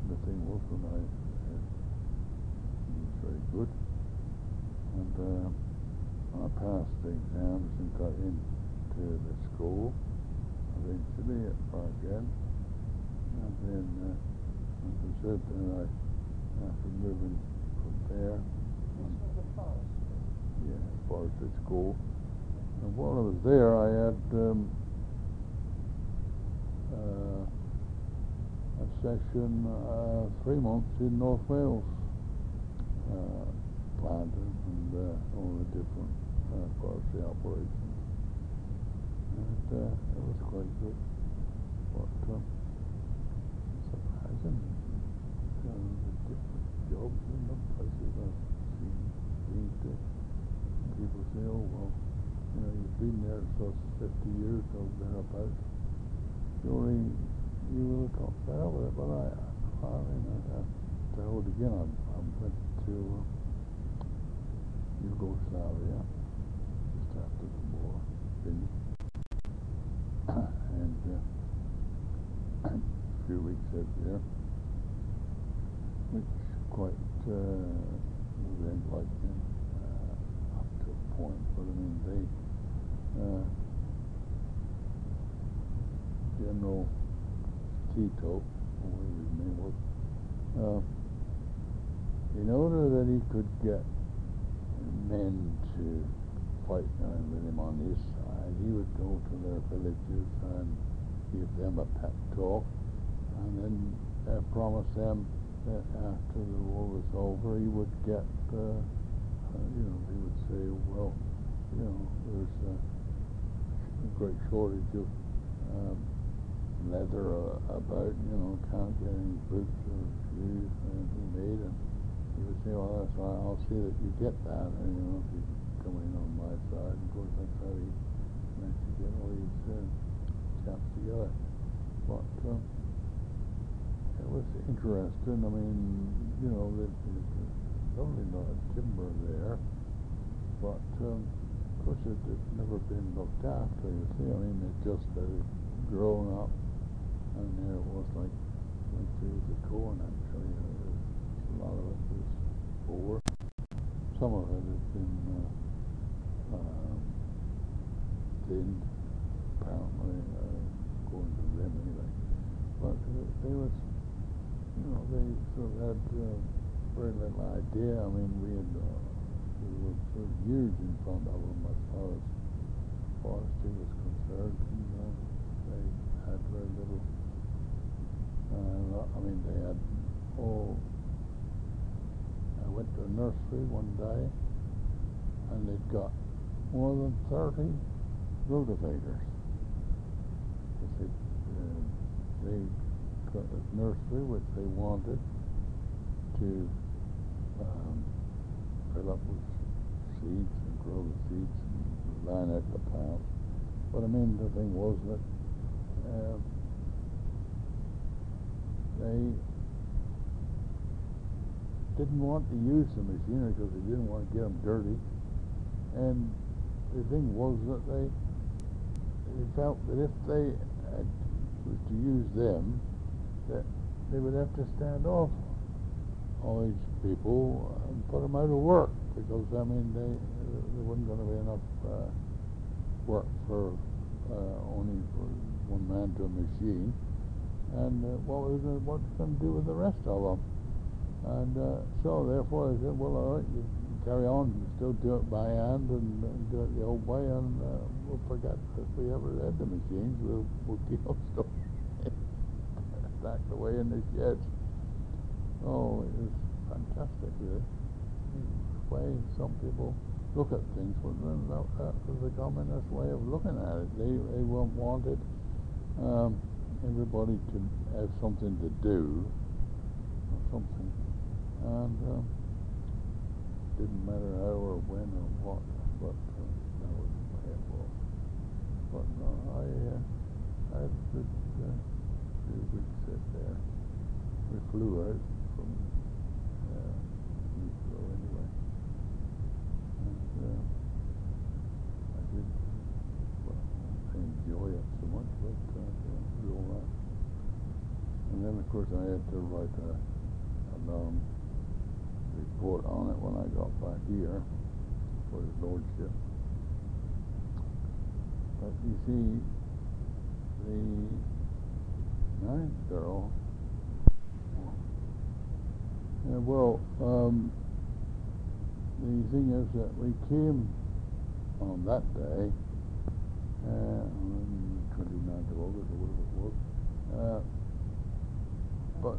the thing was when I he was very good, and I passed the exams and got into the school eventually at Parkhead, and then as I said, then after moving from there, forestry school, and while I was there I had a session 3 months in North Wales, planting and all the different forestry operations, and it was quite good. But surprising, the different jobs and the places I've been to. People say, oh well, you've been there for 50 years or thereabouts. Surely you will have got fed up with it, but I tell it again, I went to Yugoslavia just after the war finished, and a few weeks out there, which quite was enlightening up to a point, but I mean they General Tito, or whatever his name was, in order that he could get men to fight with him on his side, he would go to their villages and give them a pep talk, and then promise them that after the war was over, he would get, he would say, well, there's a great shortage of leather about, can't get any boots or shoes or anything made, and he would say, well, that's right, I'll see that you get that, and if you come in on my side. And of course that's how he managed to get all these chaps together. But it was interesting. I mean, there's probably not a timber there, but of course it had never been looked after, you see. I mean, it just grown up, and there it was like fields of corn, actually. A lot of it was poor. Some of it had been thinned, apparently, according to them anyway. But they was, they sort of had very little idea. I mean, we were sort of years in front of them as far as forestry was concerned, and they had very little. I mean, they had I went to a nursery one day, and they'd got more than 30 rotavator. They got a nursery which they wanted to fill up with seeds and grow the seeds and line out the plants. But I mean, the thing was that they didn't want to use the machinery because they didn't want to get them dirty, and the thing was that they felt that if they was to use them, that they would have to stand off all these people and put them out of work, because I mean there wasn't going to be enough work for only for one man to a machine, and what was going to do with the rest of them? And so therefore they said, well, all right, you carry on, you still do it by hand and do it the old way, and we'll forget if we ever had the machines, we'll keep them stored stacked away in the sheds. Oh, it was fantastic, really. The way some people look at things, but that was the communist way of looking at it. They wanted everybody to have something to do, or something, and didn't matter how or when or what, but that was the way it was. But I had a good few weeks out there. We flew out from Heathrow anyway, and I did, well, I enjoy it so much, but do all that. And And then, of course, I had to write a long report on it when I got back here for his lordship. But you see, the ninth Earl, the thing is that we came on that day, on the 29th of August or whatever it was, but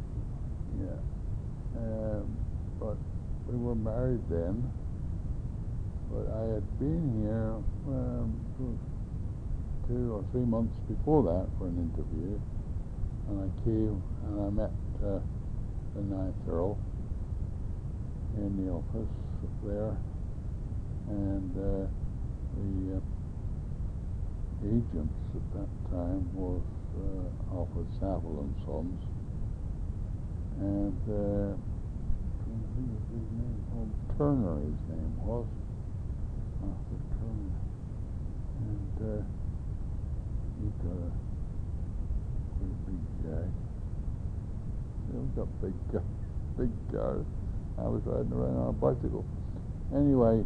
we were married then, but I had been here 2 or 3 months before that for an interview, and I came and I met the ninth Earl in the office there, and the agents at that time was Alfred Saville and Sons, and I think his name, Turner his name was, Arthur Turner, and he's got a pretty big guy. He's got big cars. I was riding around on a bicycle. Anyway,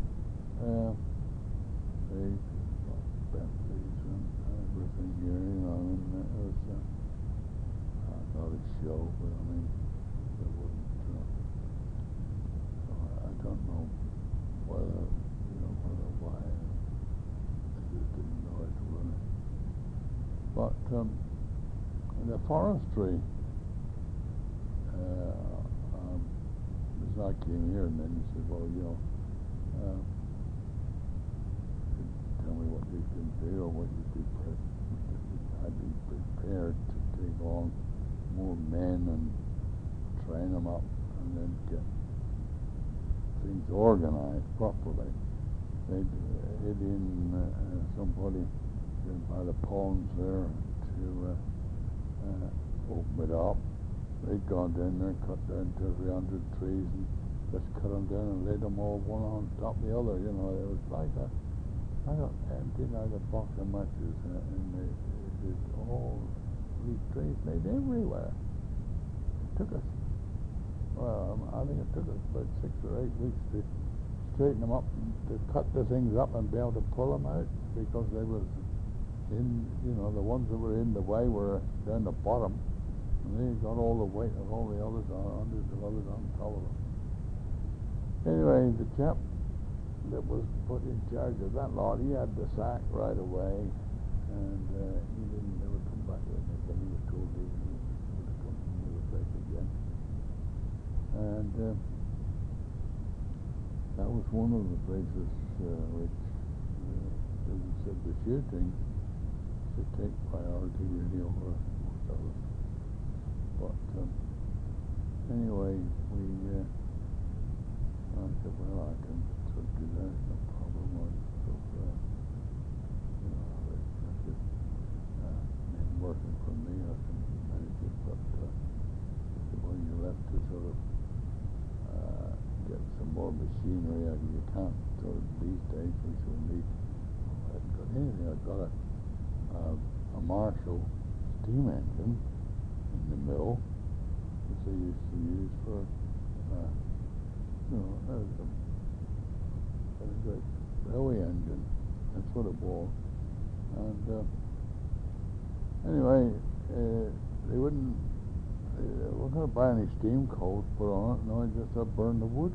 they got Bentleys and everything here, you know, and it was not a show, but I mean, it wasn't, I don't know whether, why, they just didn't know how to run it. But the forestry, as I came here, and then he said, well, tell me what you can do or what you'd be I'd be prepared to take on more men and train them up and then get things organized properly. They'd hid in somebody by the ponds there to open it up. They'd gone down there, cut down 200-300 trees, and just cut them down and laid them all one on top of the other. You know, it was like emptied out a box of matches, and they did all these trees made everywhere. It took us, I think it took us about 6 or 8 weeks to straighten them up, and to cut the things up and be able to pull them out, because they was in, the ones that were in the way were down the bottom. And they got all the weight of all the others, hundreds of others on top of them. Anyway, the chap that was put in charge of that lot, he had the sack right away, and he didn't ever come back with me, but he was told he would come to the place again. And that was one of the places which, as I said, the shooting should take priority really over most others. But anyway, I said, well, I can sort of do that, no problem. That's just men working for me, I can manage it. But well, you'll have to sort of get some more machinery. You can't sort of these days. We still need. I haven't got anything. I've got a Marshall steam engine in the mill, which they used to use for, a great railway engine. That's what it was. And anyway, they weren't going to buy any steam coals put on it. No, I just burn the wood,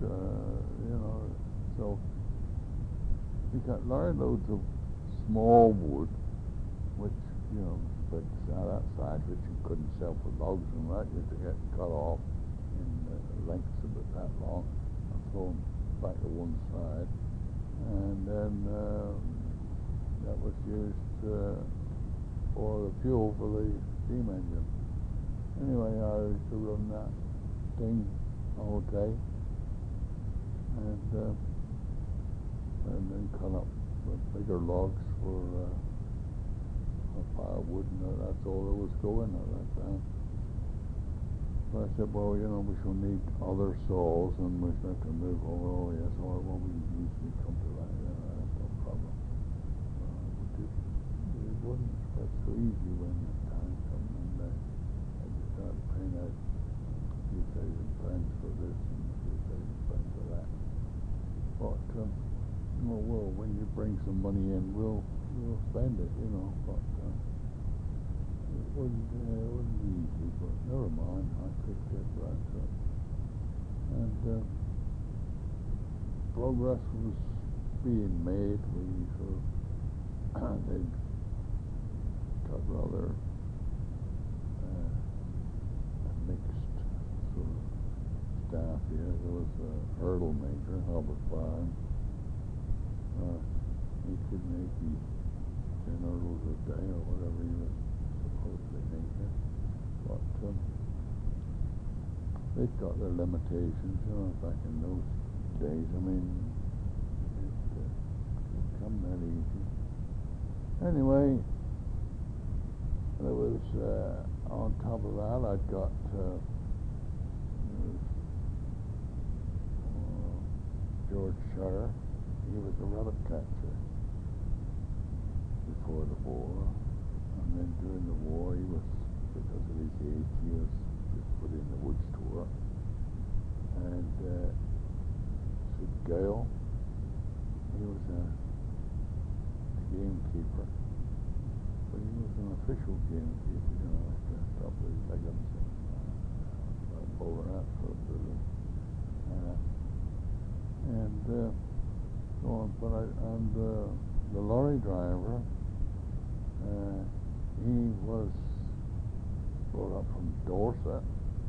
So we got large loads of small wood, which, spread out outside, which you couldn't sell for logs and that. You had to get cut off in lengths about that long and thrown back to one side. And then that was used for the fuel for the steam engine. Anyway, I used to run that thing all day, and then cut up bigger logs for firewood, and that's all that was going at that time. But I said, well, we shall need other saws, and we shall have to move over. Oh yes, well, we usually come to that. That's no problem. It wasn't so easy when the time came, and I just started bring some money in, we'll spend it, you know. But it wouldn't be easy. But never mind, I could get right to it. And progress was being made. We sort of they'd got rather a mixed sort of staff here. There was a hurdle maker, Albert Barnes. He could make 10 hurdles a day or whatever he was supposedly making. But they've got their limitations, you know, back in those days. I mean, it didn't come that easy. Anyway, there was, on top of that, I'd got George Shutter. He was a rabbit catcher before the war, and then during the war he was, because of his age, he was just put in the woods to work. And Sid Gale, he was a gamekeeper, but he was an official gamekeeper, you know, dressed up with leggings and bowler hat sort of business. And so on, but the lorry driver, he was brought up from Dorset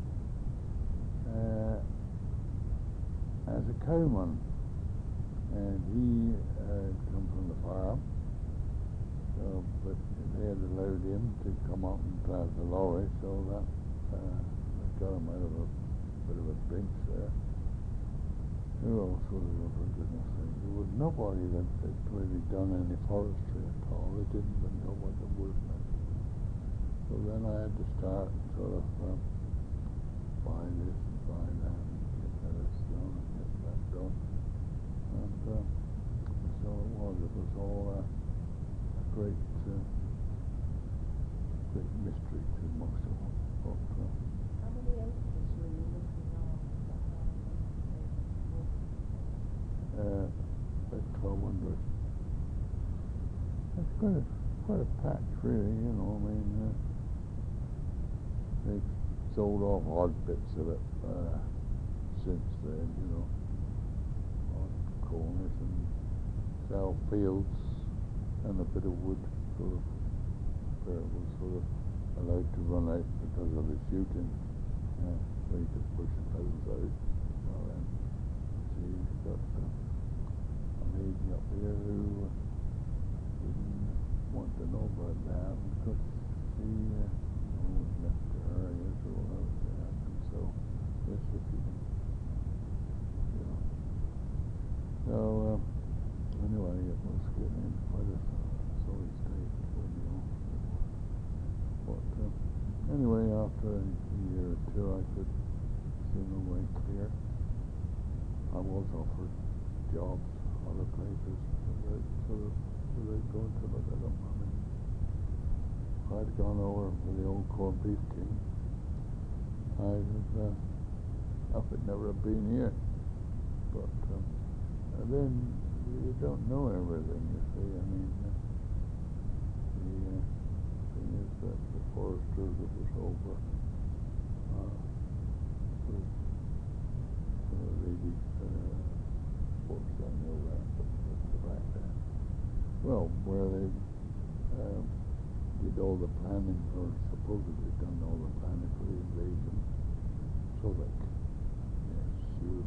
as a cowman, and he had come from the farm, but they had allowed him to come up and drive the lorry, so that got him out of a bit of a pinch there. Who else was there, for goodness sake? There was nobody that had really done any forestry at all. They didn't even know what the wood meant. So then I had to start sort of buy this and buy that and get this done and get that done. And so it was. It was all a great mystery to most of them. But, how many acres were you looking after? About 1,200. That's quite a patch, really, you know. I mean, they've sold off odd bits of it since then, you know, odd corners and sell fields and a bit of wood, sort of, where it was sort of allowed to run out because of the shooting, so you could push the poles out. Well, then, see, you've got a lady up here who didn't want to know about that because she was left to her years old out there, and so yes, if you can, you know. So anyway, it was getting in quite a sorry state, you know. But anyway, after a year or two, I could see my way clear. I was offered jobs other places without going to look at them. I mean, if I'd gone over for the old corned beef king, I would never have been here. But and then you don't know everything, you see. I mean, the thing is that the forester that was over was a lady. Of course, I know that, but the fact that, well, where they did all the planning, or supposedly done all the planning for the invasion, Southwark. Yes, she was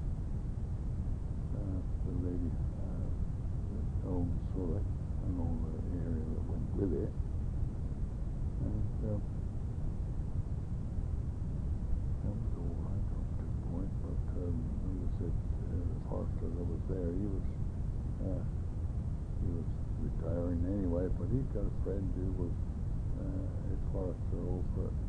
the lady that owned Southwark and all the area that went with it. And that was all right up to a point, but as I said, the forester that was there, he was retiring anyway, but he's got a friend who was a forester over at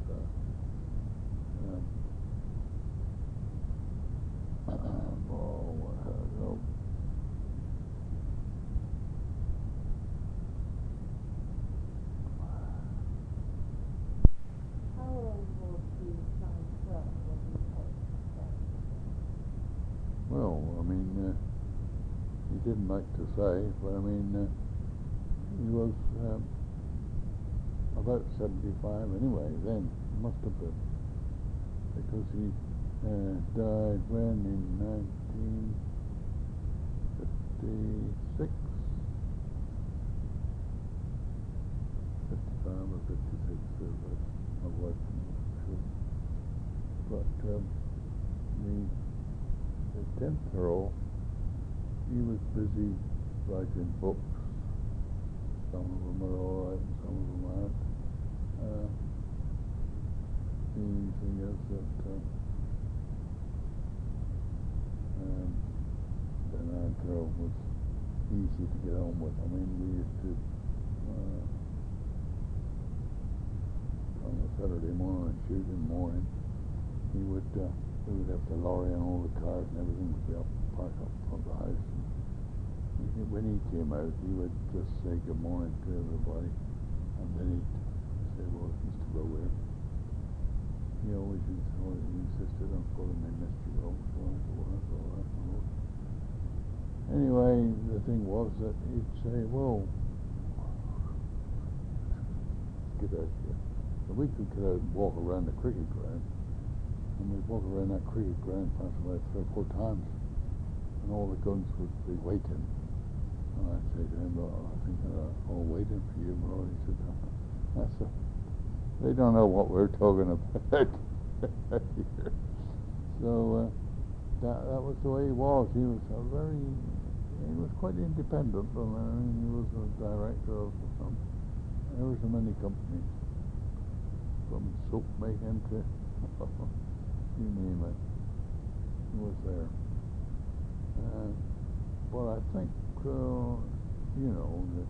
How old was the son when you heard that? well, I mean, he didn't like to say, but I mean, he was about 75 anyway then, must have been, because he died when in 1956, 55 or 56, my wife was sure. But the 10th Earl, he was busy writing books. Some of them are all right and some of them aren't. The thing is that the 9th Earl was easy to get on with. I mean, we used to on a Saturday morning and shoot in the morning. We would have the lorry and all the cars and everything would be up, parked up in front of the house. And when he came out, he would just say good morning to everybody, and then he'd say, well, Mr. Rowe. He always insisted on calling me Mr. Rowe, so I said, well, that's all right, my lord. Anyway, the thing was that he'd say, well, get out here. So we could get out and walk around the cricket ground, and we'd walk around that cricket ground perhaps about 3 or 4 times, and all the guns would be waiting. And I'd say to him, well, I think they're all waiting for you, my lord. He said, they don't know what we're talking about here. So that was the way he was. He was he was quite independent. I mean, he was a director of some ever so many companies, from soap making to you name it. He was there. But I think, you know, that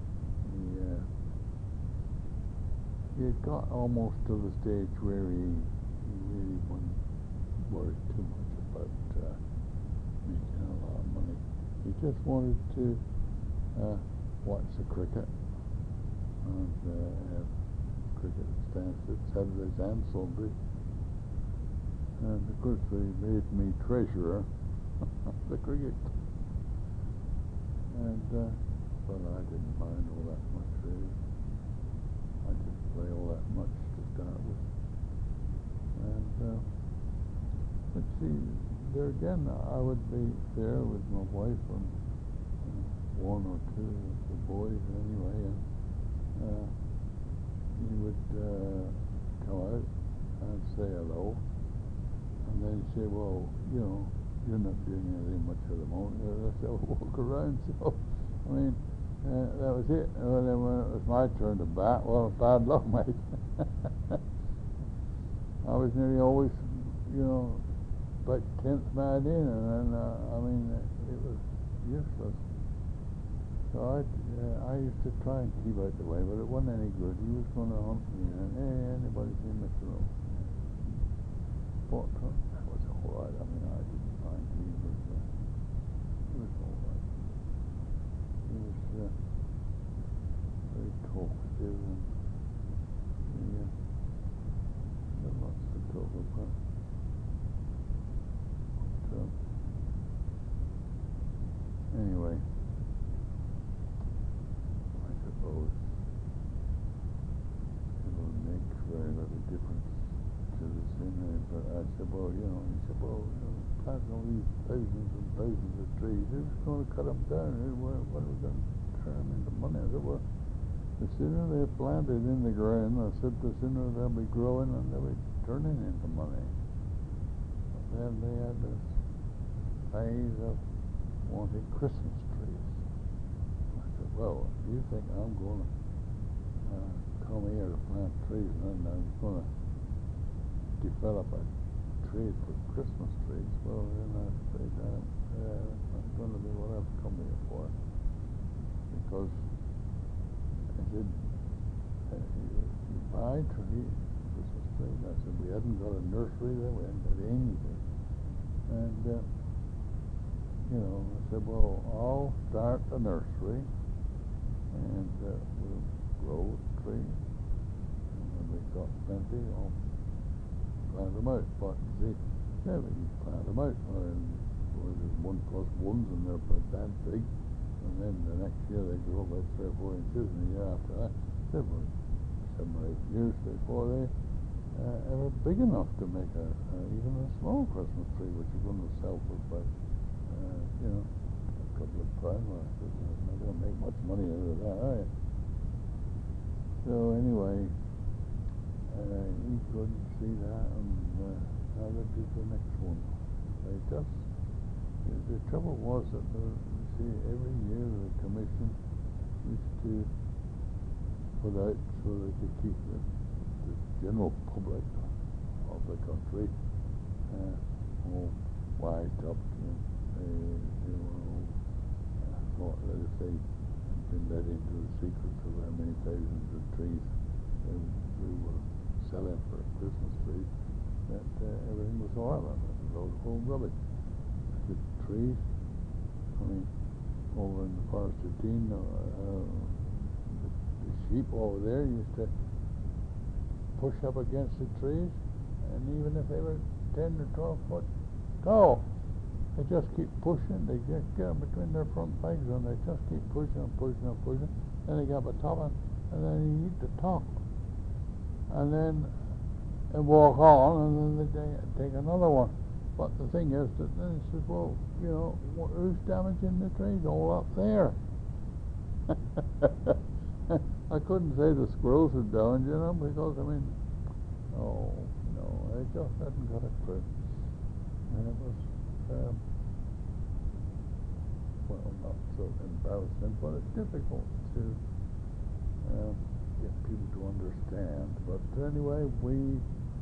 he had got almost to the stage where he really wouldn't worry too much about making a lot of money. He just wanted to watch the cricket and have cricket stands at Saturdays and Sundays. And of course they made me treasurer of the cricket. And but I didn't mind all that much really. I didn't play all that much to start with. And but see, there again, I would be there with my wife and 1 or 2 of the boys anyway, and he would come out and say hello, and then he'd say, well, you know, you're not doing anything much at the moment. I said, I'll walk around. So, I mean, that was it. And then when it was my turn to bat, well, bad luck, mate. I was nearly always, you know, about 10th man in, and then, I mean, it was useless. So I used to try and keep out the way, but it wasn't any good. He was going to hunt me, and hey, anybody seen Mr. Rowe? But that was all right. I mean, I didn't mind. He was all right. He was very talkative, and he had lots to talk about. But, anyway, I suppose it'll make very little difference to the scenery, but I said, well, you know, he said, well, you know, planting all these thousands and thousands of trees, who's going to cut them down? What are we going to turn them into money? I said, well, the sooner they're planted in the ground, I said, the sooner they'll be growing and they'll be turning into money. But then they had this phase of wanting Christmas trees. I said, well, if you think I'm going to come here to plant trees and then I'm going to develop a trade for Christmas trees, well, then I'd say, damn, that's not going to be what I've come here for. Because I said, you buy trees, Christmas trees. I said, we hadn't got a nursery there, we hadn't got anything. And, you know, I said, well, I'll start a nursery, and we'll grow trees. And when we've got plenty, I'll plant them out. But see, yeah, but you plant them out, and where there's 1+1s and they're about that big. And then the next year they grow about 3 or 4 inches, and the year after that, they're about 7 or 8 years before they ever big enough to make even a small Christmas tree, which you're going to sell for about, a couple of pounds. Well, you're not going to make much money out of that, are you? So anyway, he couldn't see that, and neither did the next one. They just, the trouble was that every year the commission used to put out so they could keep the general public of the country all wised up. They thought that if they had been let into the secrets of how many thousands of trees we were selling for Christmas trees, that everything was oil and a load of old rubbish. The trees, I mean, over in the Forest of Dean, the sheep over there used to push up against the trees, and even if they were 10 or 12 foot tall, they just keep pushing. They just get them between their front legs, and they just keep pushing and pushing and pushing. Then they get up atop it, and then you eat the top, and then they walk on, and then they take another one. But the thing is that then it says, well, who's damaging the trees? All up there. I couldn't say the squirrels are damaging them because, I mean, no, they just hadn't got a clue. And it was, well, not so embarrassing, but it's difficult to get people to understand. But anyway, we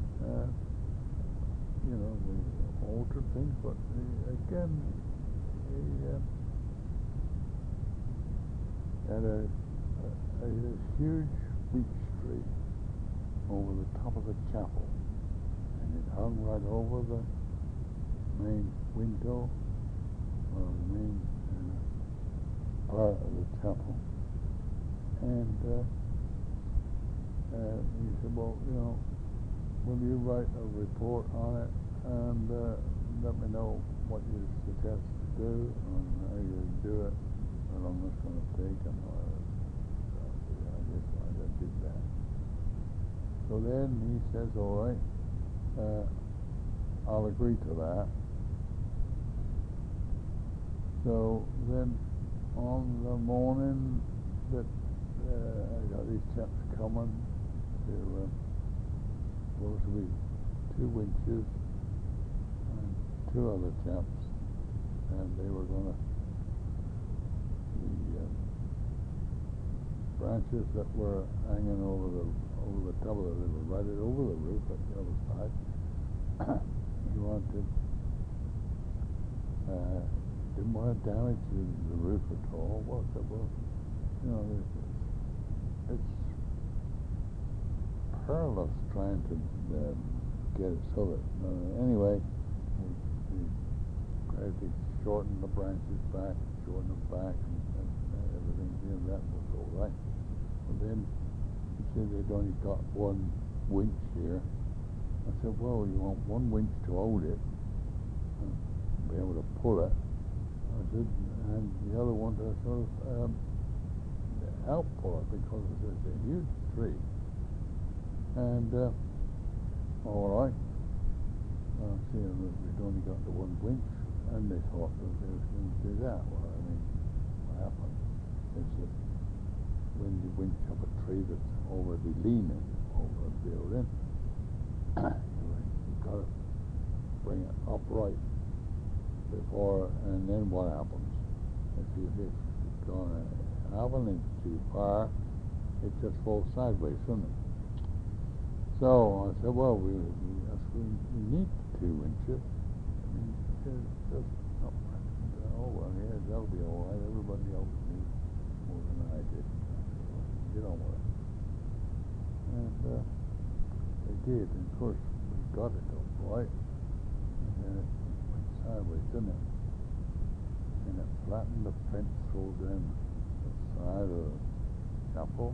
altered things, but again, he had a huge beech tree over the top of the chapel, and it hung right over the main window, or the main part of the chapel. And he said, well, will you write a report on it and let me know what you suggest to do and how you do it, how long it's going to take, and I did that. So then he says, all right, I'll agree to that. So then on the morning that I got these chaps coming, there were supposed to be 2 winches and 2 other chaps, and they were going to, the branches that were hanging over the top of it, they were right over the roof at the other side. He wanted, didn't want to damage the roof at all. Well, it was, it's perilous trying to get it so that, anyway, he gradually shortened the branches back, and everything, that was all right. But then he said they'd only got 1 winch here. I said, well, you want 1 winch to hold it and be able to pull it. I said, and the other one to sort of help pull it, because it's a huge tree. And all right, see, we'd only got the 1 winch, and they thought that they was going to do that. Well, I mean, what happened is that when you winch up a tree that's already leaning over a building, you've got to bring it upright before, and then what happens? If you've gone half an inch too far, it just falls sideways, doesn't it? So I said, well, we need 2 inches. I mean, just upright. Oh, well, yeah, that'll be all right. Everybody else needs more than I did. I said, well, get on with it. And they did. And of course, we got it upright. And then it went sideways, didn't it? And it flattened the fence all down the side of the chapel.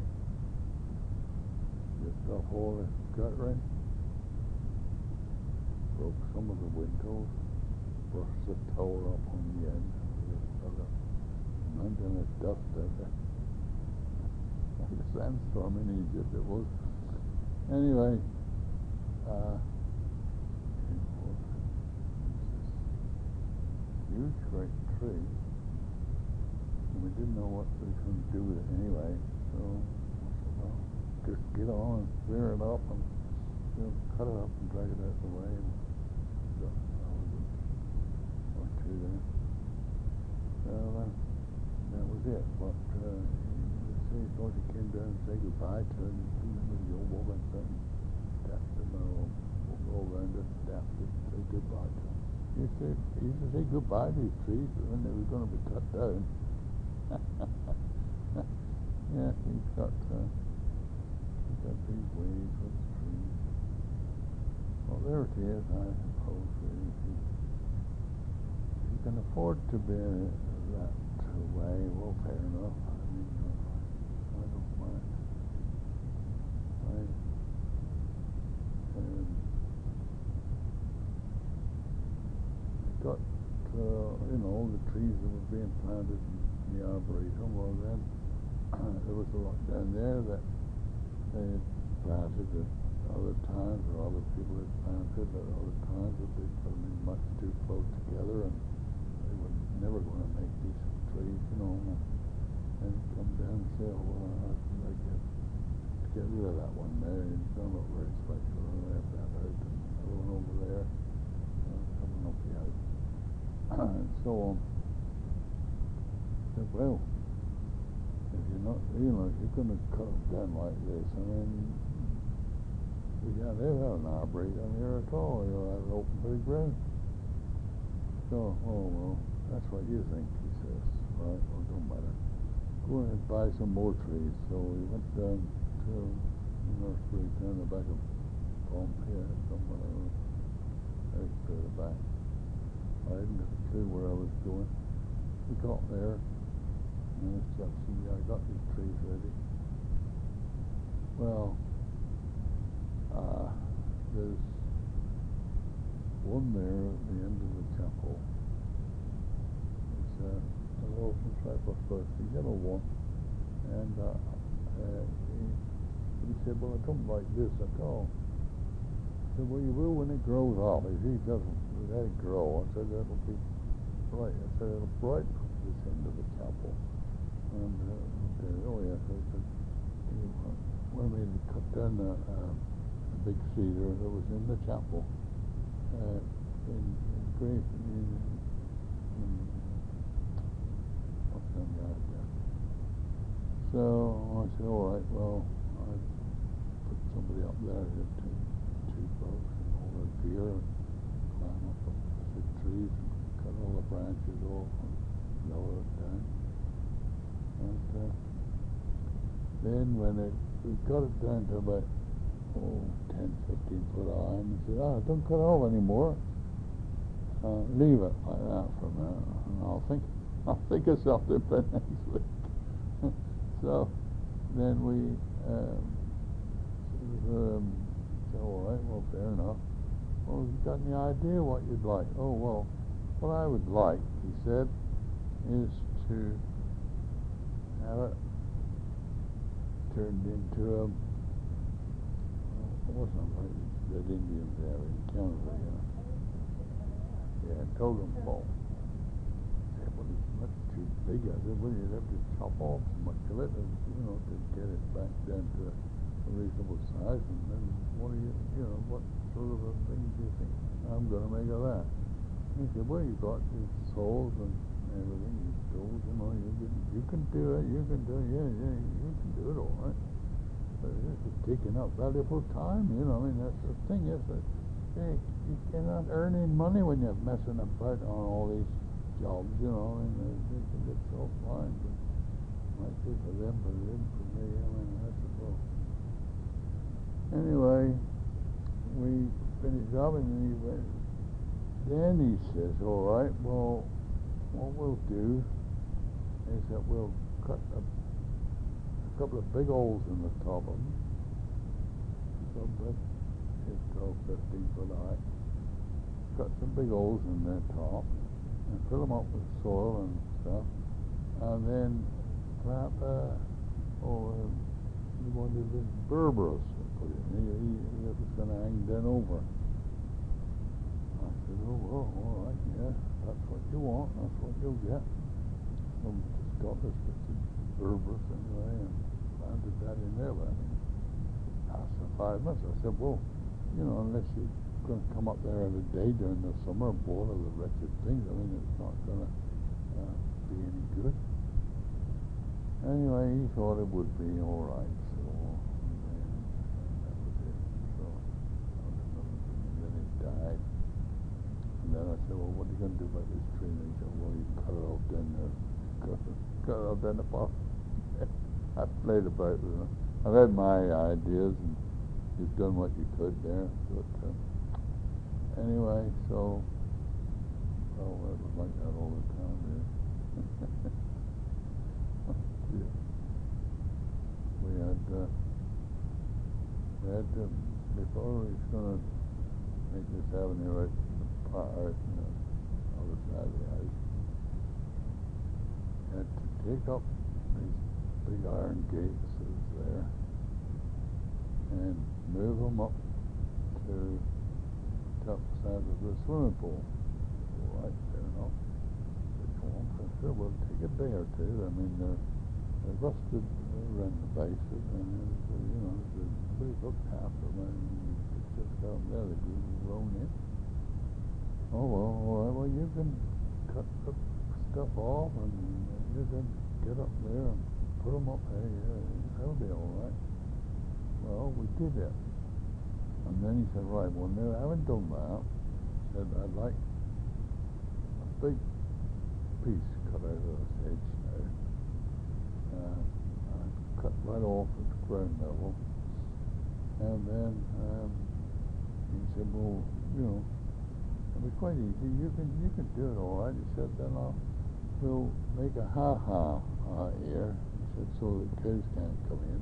Ripped off all the guttering. Broke some of the windows. brush the tower up on the end. And then it dusted. Like a sandstorm in Egypt it was. Anyway, it was this huge great tree. And we didn't know what we were going to do with it anyway. So I said, well, just get on and clear it up and cut it up and drag it out of the way. And got a week or two there. So that was it. But Dorothy came down and said goodbye to her, and the old woman and tapped him, we'll go around it, tapped it, say goodbye to him. He used to say goodbye to these trees when they were going to be cut down. Yeah, he's got these ways with the trees. Well, there it is, I suppose. If you can afford to be that way, well, fair enough. I mean, I don't mind. I got, the trees that were being planted in the Arboretum. Well, then there was a lot down there that they had planted at other times, or other people had planted at other times, but they put them in much too close together, and they were never going to make decent trees, and come down and say, oh, well, I'd like to get rid of that one there. It's going to look very special. And I left that out, and the one over there coming up the out. And so on. I said, well, if you're not, if you're going to cut them down like this, I mean, we can't have an arboretum here at all. You'll have open to the ground. So, oh, well, that's what you think, he says. Right, well, don't matter. Go and buy some more trees. So we went down to the nursery down the back of Pompeii, somewhere right to the back. I didn't have a clue where I was going. We got there, and I got these trees ready. Well, there's one there at the end of the chapel. It's an orphan cypress bush, a yellow one. And he said, well, I don't like this at all. I said, well, you will when it grows up. If he doesn't let it grow, I said, that'll be bright. I said, it'll brighten up this end of the chapel. And oh yes, I said, he wanted me to cut down a big cedar that was in the chapel, in what's that yard there? So I said, all right, well, I put somebody up there to two folks and all their gear and climb up the big trees and cut all the branches off and lower it down. And then when we got it down to about 10, 15 foot high, and he said, don't cut it off anymore. Leave it like that for a minute, and I'll think of something for next week. So then we said, all right, well, fair enough. Well, you got any idea what you'd like? Oh, well, what I would like, he said, is to have it turned into what's that like that Indians have in Canada, Yeah, totem pole. I said, well, it's much too big. I said, well, you'd have to chop off so much of it, and, to get it back down to a reasonable size. And then what sort of a thing do you think I'm going to make of that? He said, well, you got these saws and everything, these tools, you can do it, you can do it, you can do it all right. But this is taking up valuable time, that's the thing is that you're not earning money when you're messing about on all these jobs, they can get so fine, but it might be for them, but it isn't for me, that's the problem. Anyway, we finished up and then he says, all right, well, what we'll do is that we'll cut a couple of big holes in the top of them, so that is 12, 15 foot high, cut some big holes in their top and fill them up with soil and stuff, and then plant he wanted this berberis to put in. It was going to hang then over. I said, oh, well, all right, yeah, that's what you want, that's what you'll get. So just got this bit of berberis anyway and planted that in there. But I mean, after 5 months, I said, well, you know, unless you're going to come up there every day during the summer and boil the wretched things, I mean, it's not going to be any good. Anyway, he thought it would be all right, so that was it. So and then it died. And then I said, well, what are you going to do about this tree? And he said, well, you cut it off down there. Cut it off down the bottom. I played about with him. I've had my ideas, and you've done what you could there. But anyway, so, well, it was like that all the time, yeah. We had before we was going to make this avenue right from the park, on the other side of the house, had to take up these big iron gates that's there and move them up to the top side of the swimming pool. Right there, no? Which one? I said, well, take a day or two. I mean, they're rusted around the base, and you know, we looked half of them, and it's just got them there, they've grown in. Oh, well, all right, well, you can cut the stuff off, and you can get up there and put them up there, yeah, that'll be all right. Well, we did it. And then he said, right, well, no, I haven't done that. He said, I'd like a big piece cut out of this edge now. Cut right off at the ground level. And then he said, well, you know, it'll be quite easy. You can do it all right. He said, then we'll make a ha-ha here. He said, so the cows can't come in.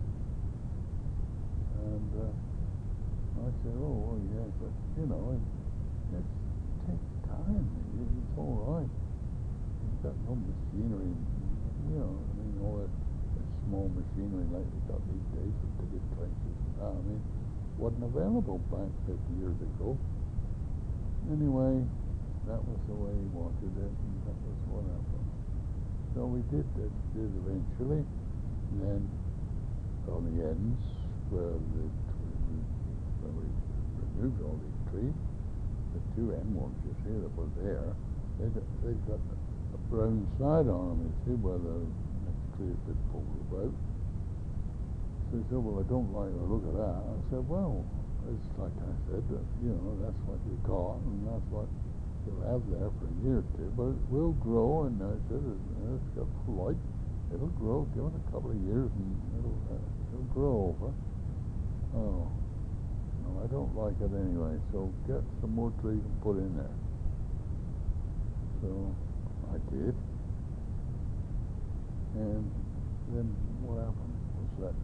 And I said, oh, well, yeah, but, you know, it takes time. It's all right. You've got no machinery, you know, I mean, all that small machinery like we got these days with digging trenches and that, I mean, wasn't available back 50 years ago. Anyway, that was the way he wanted it, and that was what happened. So we did eventually. And then on the ends where we removed all these trees, the two end ones you see that were there, they've got a brown side on them, you see, where the next tree has been pulled about. So he said, well, I don't like the look of that. I said, well, it's like I said, you know, that's what you got, and that's what you'll have there for a year or two, but it will grow, and I said, it's got light, it'll grow, give it a couple of years, and it'll grow over. Oh, no, I don't like it anyway, so get some more trees and put in there. So I did, and then what happened was that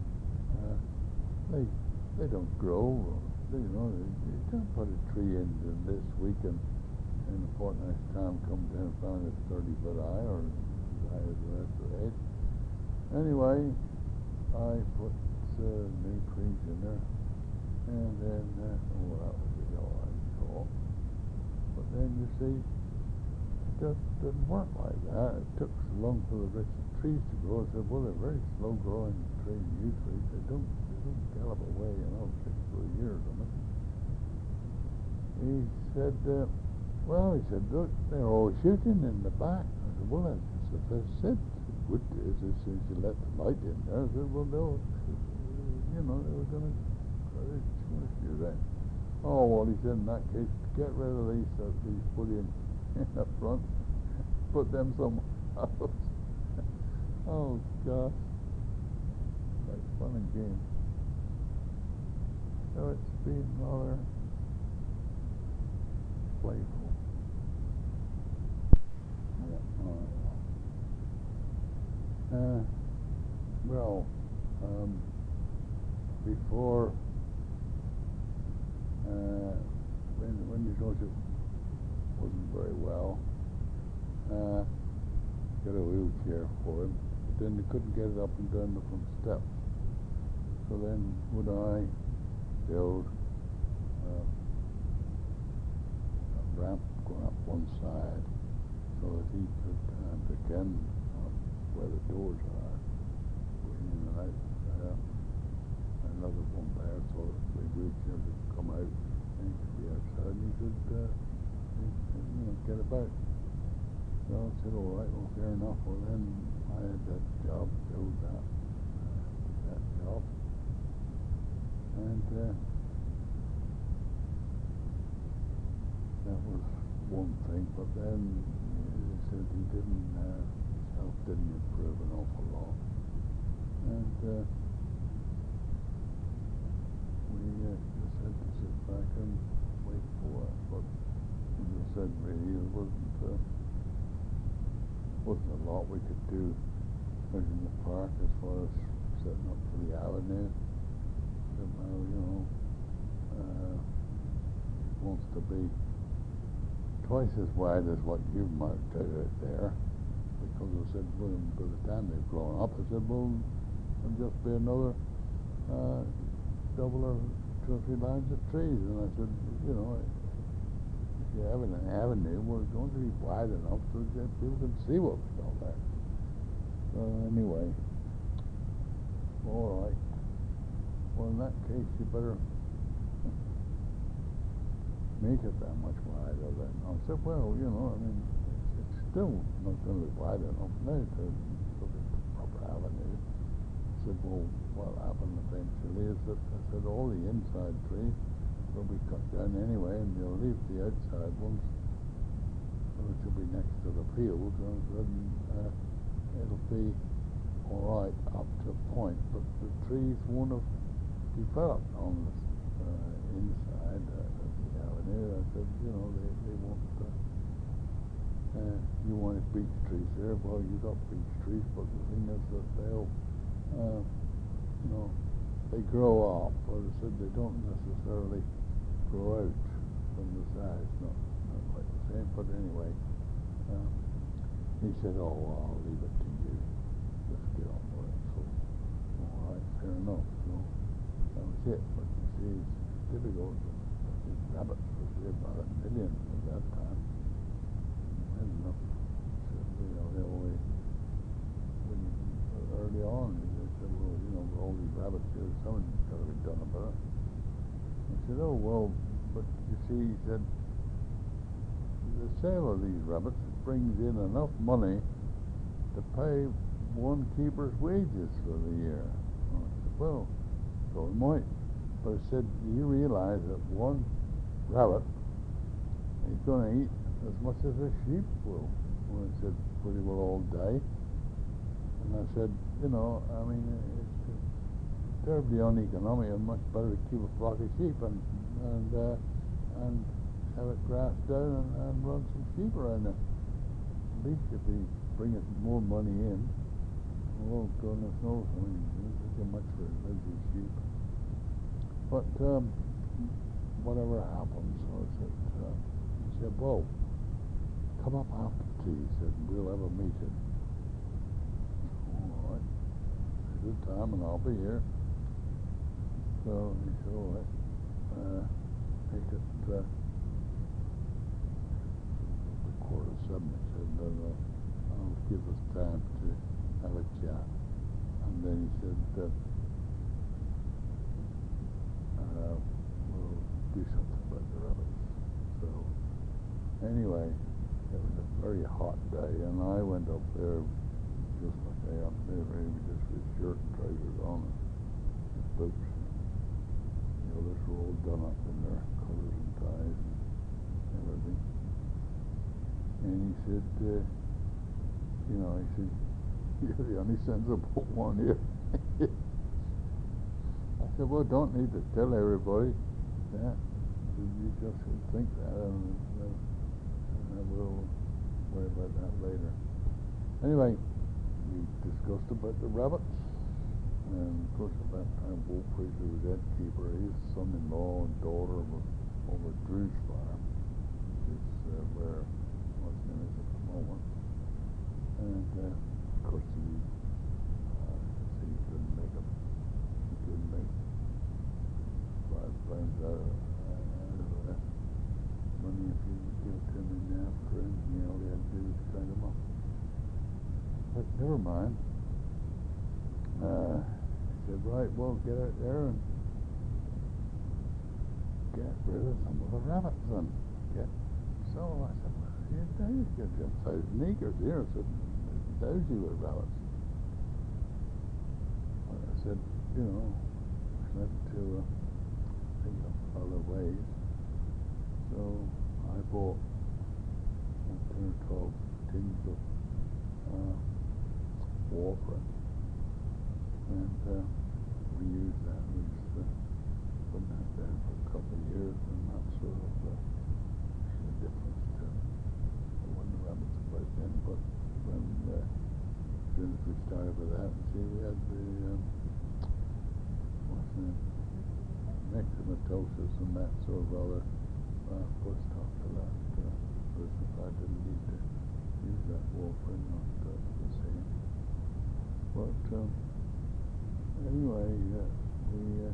they don't grow. You know, you can't put a tree in this week and in a fortnight's time come down and find it's 30-foot high or as high as the rest of the hedge. Anyway, I put new trees in there, and then that would be all right, so. But then you see, it just didn't work like that. It took so long for the rest of the trees to grow. I said, well, they're very slow growing trees, new trees. They don't gallop away, you know, 6 years on it. He said, well, he said, look, they're all shooting in the back. I said, well, that's as I said it would do, as soon as you let the light in there. I said, well, no, you know, they were going to shoot that. Oh, well, he said, in that case, get rid of these that we put in the front, put them somewhere else. Oh, gosh. That's fun and games. So it's been rather playful. Well, before when you're going to wasn't very well. Got a wheelchair for him, but then they couldn't get it up and down the front steps. So then would I build a ramp going up one side so that he could, and again, where the doors are, going in and out, another one there so that the wheelchair could come out and he could be outside and he could, get about. So I said, all right, well, fair enough. Well, then I had that job, build that job. And that was one thing, but then he said he didn't, his health didn't improve an awful lot. And we just had to sit back and wait for it. But as I said, really, it wasn't a lot we could do out in the park as far as setting up for the avenue. It wants to be twice as wide as what you've marked out there, because I said, well, by the time they've grown up, I said, well, it'll just be another double or 2 or 3 lines of trees. And I said, if you have an avenue, well, it's going to be wide enough so that people can see what we've got there. So anyway, all right. Well, in that case, you better make it that much wider then. I said, well, it's still not going to be wide enough now to put it the proper avenue. I said, well, what'll happen eventually is that, I said, all the inside trees will be cut down anyway, and you'll leave the outside ones, which will be next to the fields, and then it'll be all right up to a point, but the trees won't have developed on the inside of the avenue. I said, they won't. You wanted beech trees there. Well, you got beech trees, but the thing is that they'll, they grow up. But I said they don't necessarily grow out from the sides. Not quite the same. But anyway, he said, "Oh, I'll leave it to you. Just get on with it." So, all right, fair enough. So that was it. But you see, it's difficult. These rabbits was about 1 million at that time. I had enough. They always, early on, they said, well, with all these rabbits here, something's got to be done about it. I said, oh, well, but you see, he said, the sale of these rabbits brings in enough money to pay one keeper's wages for the year. I said, well, so it might. But I said, do you realize that one rabbit is going to eat as much as a sheep will? Well, I said, pretty well all day. And I said, it's terribly uneconomic and much better to keep a flock of sheep and have it grassed down and run some sheep around there. At least if they bring us more money in, well, goodness knows, there's not much for lazy sheep. But whatever happens, so I said, he said, well, come up after tea, he said, and we'll have a meeting. All right, a good time, and I'll be here. So he said, all right, make it 7:15. He said, I'll give us time to have a chat. And then he said, we'll do something about the rabbits. So anyway, it was a very hot day, and I went up there just like I am there, really, just with shirt and trousers on and boots. The others were all done up in their colours and ties and everything. And he said, you're the only sensible one here. I said, well, don't need to tell everybody that. You just think that, and we'll worry about that later. Anyway, we discussed about the rabbits, and of course at that time Wolf Fraser was head keeper. His son-in-law and daughter was over at Drew's farm, which is where money if you give it to me now for him, all he had to do was trade him up. But never mind. He said, right, well, get out there and get rid of some of the rabbits then. So I said, well, you get 10,000 acres here. I said, dozy with rabbits. But I said, I had to think of other ways. So I bought 10 or 12 tins of warfarin, and we used that. We used to put that there for a couple of years, and that sort of made a difference to when the rabbits were right in. But when as soon as we started with that, we had the what's the name? Myxomatosis and that sort of other pushed after that. I didn't need to use that warfarin, not the same. But anyway, we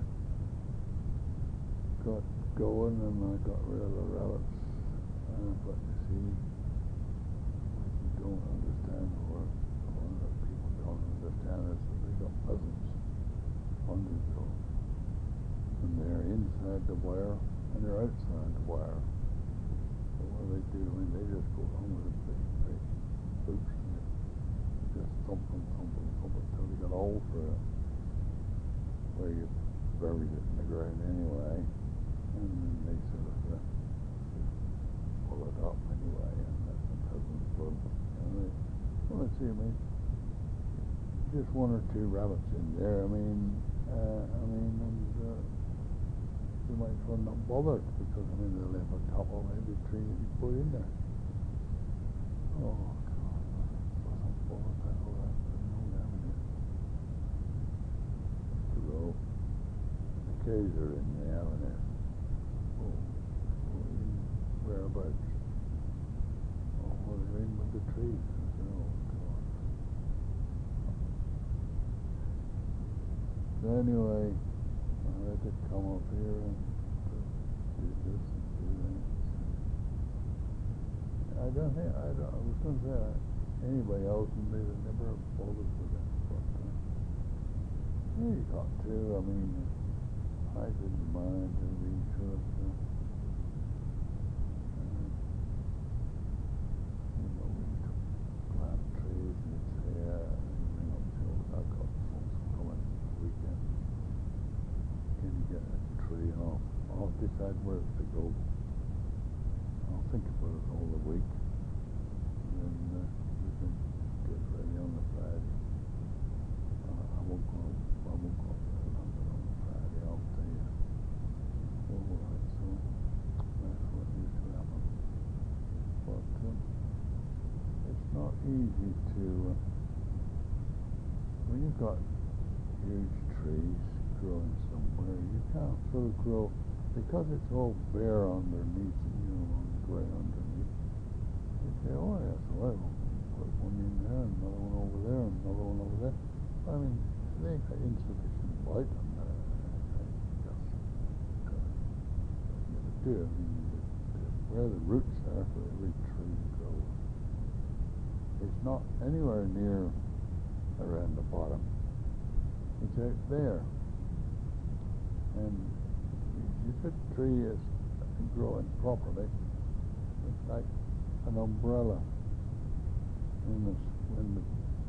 got going and I got rid of the rabbits. But you see, what you don't understand, or a lot of people don't understand, is that they got pheasants, hundreds of them. And they're inside the wire and they're outside the wire. So what do? They just go along with a big boots and they just thump until they got a hole through it, where you buried it in the ground anyway, and then they sort of pull it up anyway, and let the pheasants put them. Well, let's see, just one or two rabbits in there. You might as well not bother, because they live on top of every tree that you put in there. Oh God, wasn't bothered by all that. No avenue. To go. The caves are in the avenue. Whereabouts? Oh, they're in with the trees. Oh God. So anyway, I had to come up here and do this and do that. I was going to say, anybody else would be never bothered with it. But you got to. I didn't mind to be sort of, we took plant trees and you'd say, ring up the old, I've got folks coming this weekend. Can you get a tree off? I'll decide where to go. I'll think about it all the week, and then we can get ready on the Friday. I won't go up to London on the Friday, I'll tell you. All right, so that's what needs to happen. But it's not easy to, when you've got huge trees growing somewhere, you can't sort of grow, because it's all bare underneath, on the ground underneath. You say, oh yes, well, put one in there, another one over there, another one over there. They got insufficient light on that. Where the roots are for every tree grows, it's not anywhere near around the bottom. It's out there. And if a tree is growing properly, it's like an umbrella. When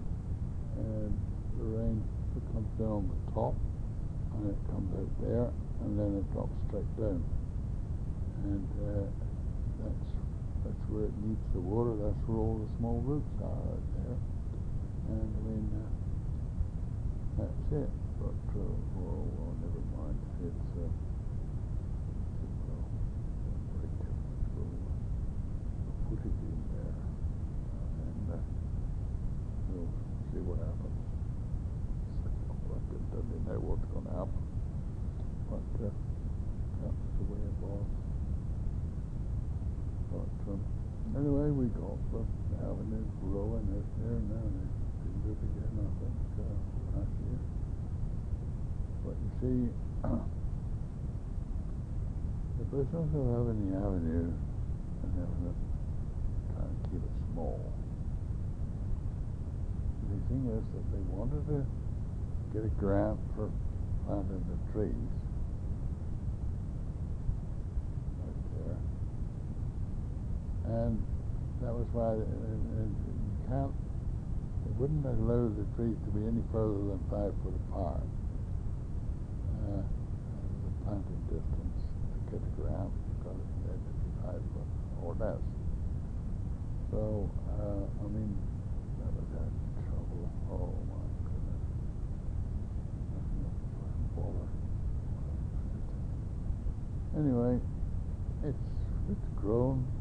the rain comes down on the top, and it comes out there, and then it drops straight down. And that's where it needs the water. That's where all the small roots are out there. And that's it. But never mind. It's very different. We'll put it in there, and we'll see what happens. I don't know what's going to happen, but that's the way it was. But anyway, we got the avenue growing out there now. They did it again, I think, last year. But you see, But it's also having the avenue and having it, trying to keep it small. The thing is that they wanted to get a grant for planting the trees right there, and that was why and you can't. They wouldn't allow the trees to be any further than 5 foot apart. The planting distance to get a grant because it had to be 5 foot or less. So I mean, that was that trouble. Oh my goodness. Nothing but fucking bother. Anyway, it's grown.